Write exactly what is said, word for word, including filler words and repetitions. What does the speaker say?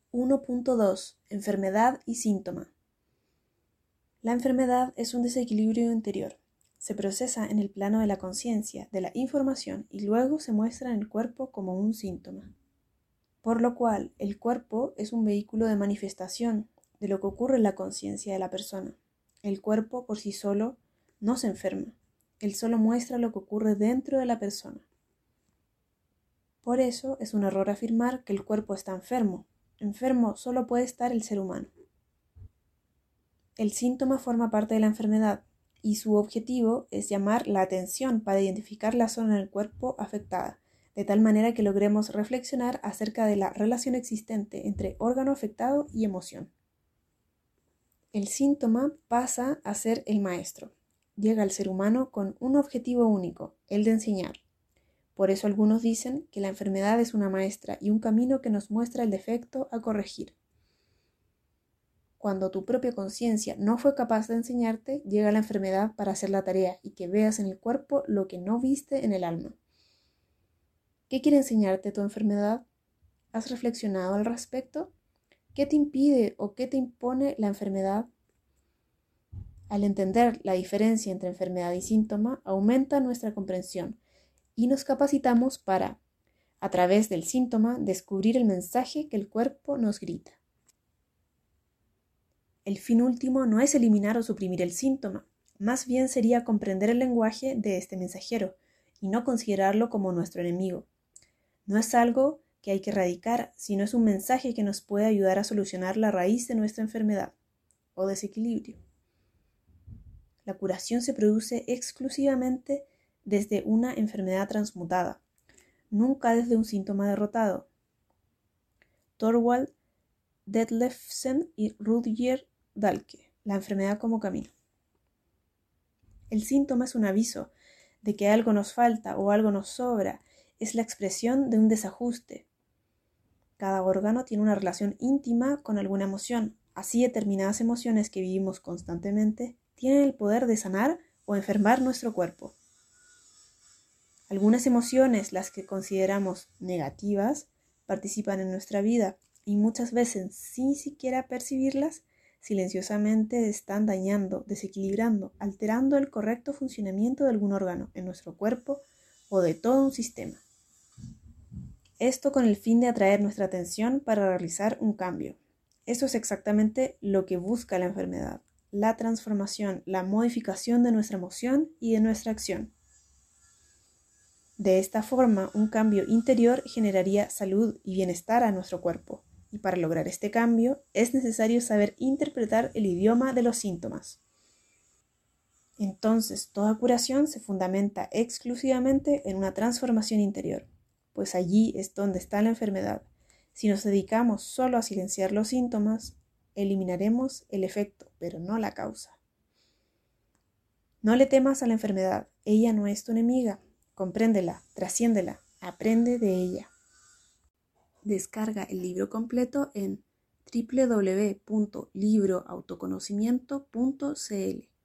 uno punto dos. Enfermedad y síntoma. La enfermedad es un desequilibrio interior. Se procesa en el plano de la conciencia, de la información, y luego se muestra en el cuerpo como un síntoma. Por lo cual, el cuerpo es un vehículo de manifestación de lo que ocurre en la conciencia de la persona. El cuerpo por sí solo no se enferma. Él solo muestra lo que ocurre dentro de la persona. Por eso es un error afirmar que el cuerpo está enfermo. Enfermo solo puede estar el ser humano. El síntoma forma parte de la enfermedad y su objetivo es llamar la atención para identificar la zona del cuerpo afectada, de tal manera que logremos reflexionar acerca de la relación existente entre órgano afectado y emoción. El síntoma pasa a ser el maestro. Llega al ser humano con un objetivo único, el de enseñar. Por eso algunos dicen que la enfermedad es una maestra y un camino que nos muestra el defecto a corregir. Cuando tu propia conciencia no fue capaz de enseñarte, llega la enfermedad para hacer la tarea y que veas en el cuerpo lo que no viste en el alma. ¿Qué quiere enseñarte tu enfermedad? ¿Has reflexionado al respecto? ¿Qué te impide o qué te impone la enfermedad? Al entender la diferencia entre enfermedad y síntoma, aumenta nuestra comprensión y nos capacitamos para, a través del síntoma, descubrir el mensaje que el cuerpo nos grita. El fin último no es eliminar o suprimir el síntoma, más bien sería comprender el lenguaje de este mensajero y no considerarlo como nuestro enemigo. No es algo que hay que erradicar, sino es un mensaje que nos puede ayudar a solucionar la raíz de nuestra enfermedad o desequilibrio. La curación se produce exclusivamente desde una enfermedad transmutada, nunca desde un síntoma derrotado. Thorvald Detlefsen y Rudger Dahlke, la enfermedad como camino. El síntoma es un aviso de que algo nos falta o algo nos sobra, es la expresión de un desajuste. Cada órgano tiene una relación íntima con alguna emoción, así determinadas emociones que vivimos constantemente tienen el poder de sanar o enfermar nuestro cuerpo. Algunas emociones, las que consideramos negativas, participan en nuestra vida y muchas veces, sin siquiera percibirlas, silenciosamente están dañando, desequilibrando, alterando el correcto funcionamiento de algún órgano en nuestro cuerpo o de todo un sistema. Esto con el fin de atraer nuestra atención para realizar un cambio. Eso es exactamente lo que busca la enfermedad, la transformación, la modificación de nuestra emoción y de nuestra acción. De esta forma, un cambio interior generaría salud y bienestar a nuestro cuerpo. Y para lograr este cambio, es necesario saber interpretar el idioma de los síntomas. Entonces, toda curación se fundamenta exclusivamente en una transformación interior, pues allí es donde está la enfermedad. Si nos dedicamos solo a silenciar los síntomas, eliminaremos el efecto, pero no la causa. No le temas a la enfermedad, ella no es tu enemiga. Compréndela, trasciéndela, aprende de ella. Descarga el libro completo en doble u doble u doble u punto libro autoconocimiento punto c l.